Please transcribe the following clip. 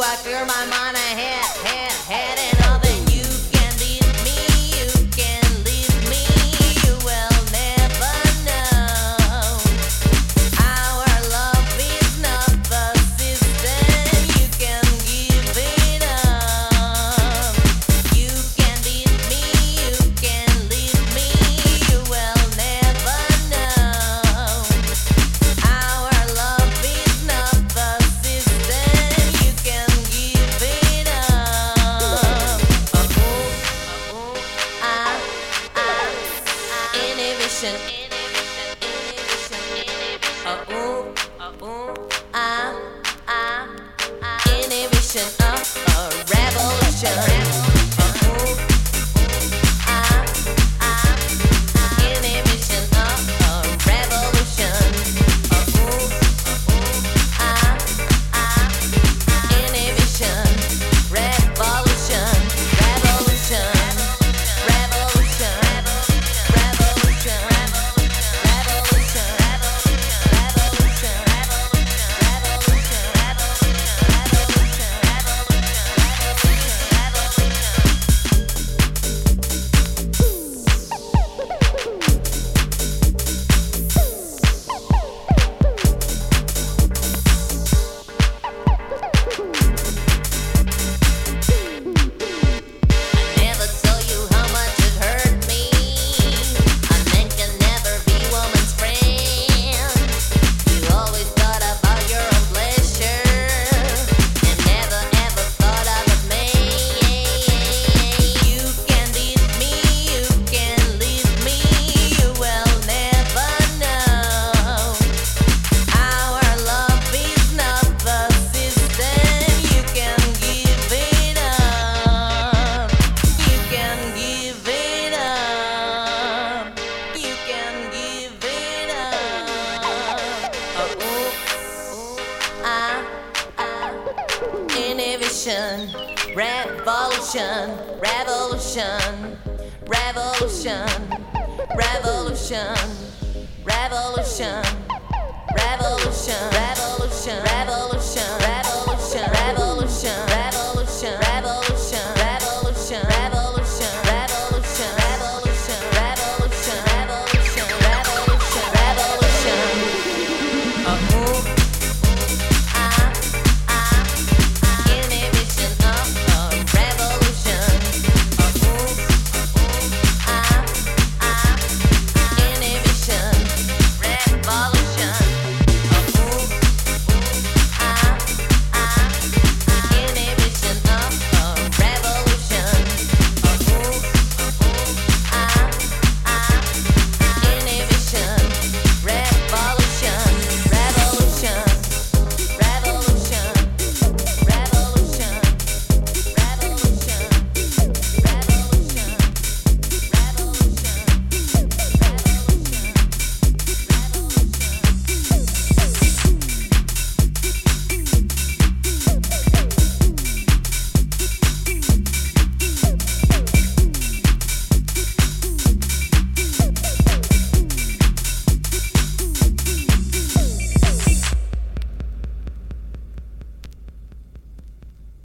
I clear my mind ahead and all. Then you can leave me, you can leave me, you will never know. Our love is not the system, you can give it up. You can leave me, you can leave me, you will never know. Our love is not the system, you can give it up. Inhibition. Inhibition of a revolution. Inhibition of a revolution. Inhibition, revolution, revolution, revolution, revolution, revolution, I never told you how much it hurt me. A man can never be woman's friend. You always thought about your own pleasure and never ever thought of me. You can leave me, you can leave me, you will never know. Our love is not the system, you can give it up. You can give it up. You can give it up. Inhibition, revolution, revolution, revolution, revolution, revolution, revolution, revolution, revolution, revolution.